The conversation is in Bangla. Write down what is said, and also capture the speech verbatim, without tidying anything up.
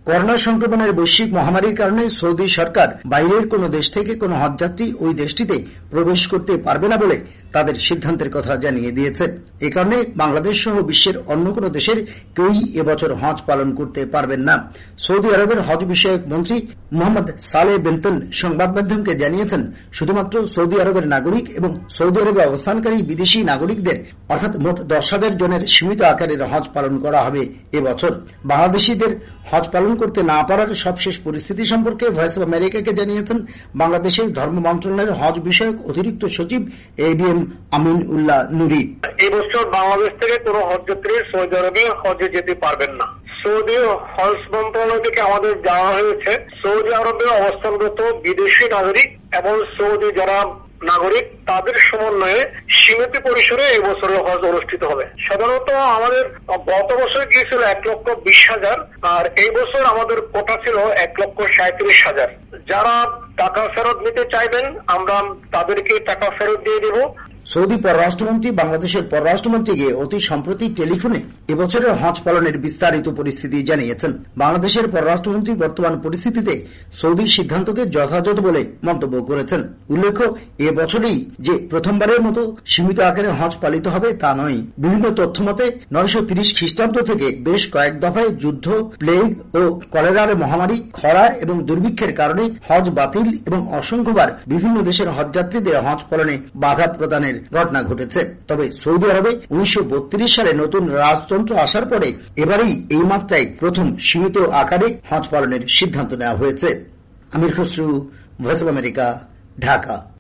করোনা সংক্রমণের বৈশ্বিক মহামারীর কারণে সৌদি সরকার বাইরের কোন দেশ থেকে কোন হজযাত্রী ওই দেশটিতে প্রবেশ করতে পারবে না বলে তাদের সিদ্ধান্তের কথা জানিয়ে দিয়েছে। এ কারণে বাংলাদেশ সহ বিশ্বের অন্য কোন দেশের কেউই এবছর হজ পালন করতে পারবেন না। সৌদি আরবের হজ বিষয়ক মন্ত্রী মোহাম্মদ সালেহ বেন্তন সংবাদ মাধ্যমকে জানিয়েছেন, শুধুমাত্র সৌদি আরবের নাগরিক এবং সৌদি আরবে অবস্থানকারী বিদেশি নাগরিকদের অর্থাৎ মোট দশ হাজার জনের সীমিত আকারের হজ পালন করা হবে এবছর। বাংলাদেশিদের হজ পালন করতে না পারার সবশেষ পরিস্থিতি সম্পর্কে ভয়েস অব আমেরিকাকে জানিয়েছেন বাংলাদেশের ধর্ম মন্ত্রণালয়ের হজ বিষয়ক অতিরিক্ত সচিব এ বি এম আমিন উল্লাহ নুরি। এবছর বাংলাদেশ থেকে কোন হজযাত্রী সৌদি আরবে হজে যেতে পারবেন না। সৌদি হজ মন্ত্রণালয় থেকে আমাদের জানা হয়েছে, সৌদি আরবে অবস্থানরত বিদেশি নাগরিক এবং সৌদি যারা নাগরিক তাদের সমন্বয়ে সীমিত পরিসরে এবছরের হজ অনুষ্ঠিত হবে। সাধারণত আমাদের গত বছর গিয়েছিল এক লক্ষ বিশ হাজার, আর এই বছর আমাদের কোটা ছিল এক লক্ষ সাঁত্রিশ হাজার। যারা টাকা ফেরত নিতে চাইবেন আমরা তাদেরকে টাকা ফেরত দিয়ে দেব। সৌদি পররাষ্ট্রমন্ত্রী বাংলাদেশের পররাষ্ট্রমন্ত্রীকে অতি সম্প্রতি টেলিফোনে এবছরের হজ পালনের বিস্তারিত পরিস্থিতি জানিয়েছেন। বাংলাদেশের পররাষ্ট্রমন্ত্রী বর্তমান পরিস্থিতিতে সৌদির সিদ্ধান্তকে যথাযথ বলে মন্তব্য করেছেন। উল্লেখ্য, এবছরেই যে প্রথমবারের মতো সীমিত আকারে হজ পালিত হবে তা নয়। বিভিন্ন তথ্য মতে নয়শো তিরিশ খ্রিস্টাব্দ থেকে বেশ কয়েক দফায় যুদ্ধ, প্লেগ ও কলেরার মহামারী, খরা এবং দুর্ভিক্ষের কারণে হজ বাতিল এবং অসংখ্যবার বিভিন্ন দেশের হজযাত্রীদের হজ পালনে বাধা প্রদানের ঘটনা ঘটেছে। তবে সৌদি আরবে উনিশশো বত্রিশ সালে নতুন রাজতন্ত্র আসার পরে এবারেই এই মাত্রায় প্রথম সীমিত আকারে হজ পালনের সিদ্ধান্ত নেওয়া হয়েছে। Amir Khasru, Voice of America, Dhaka.